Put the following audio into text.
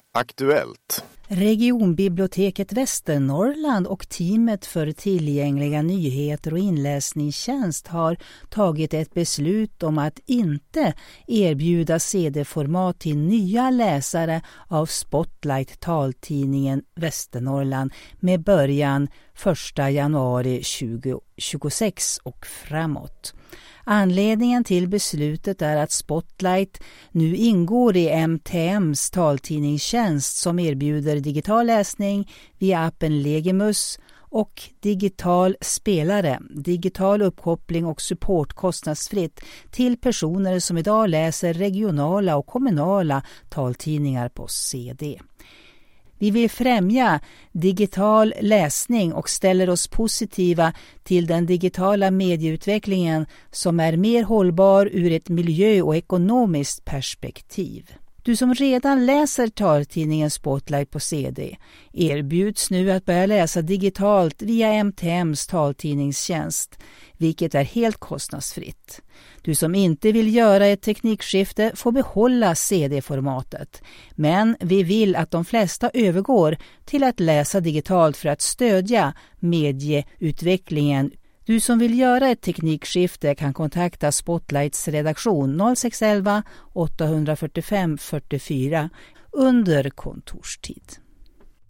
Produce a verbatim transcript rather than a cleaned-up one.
Aktuellt. Regionbiblioteket Västernorrland och teamet för tillgängliga nyheter och inläsningstjänst har tagit ett beslut om att inte erbjuda C D-format till nya läsare av Spotlight taltidningen Västernorrland med början första januari tjugohundratjugosex och framåt. Anledningen till beslutet är att Spotlight nu ingår i M T M:s taltidningstjänst som erbjuder digital läsning via appen Legimus och digital spelare, digital uppkoppling och support kostnadsfritt till personer som idag läser regionala och kommunala taltidningar på C D. Vi vill främja digital läsning och ställer oss positiva till den digitala medieutvecklingen som är mer hållbar ur ett miljö- och ekonomiskt perspektiv. Du som redan läser taltidningen Spotlight på C D erbjuds nu att börja läsa digitalt via M T M:s taltidningstjänst, vilket är helt kostnadsfritt. Du som inte vill göra ett teknikskifte får behålla C D-formatet, men vi vill att de flesta övergår till att läsa digitalt för att stödja medieutvecklingen. Du som vill göra ett teknikskifte kan kontakta Spotlights redaktion noll sex ett ett åtta fyra fem fyra fyra under kontorstid.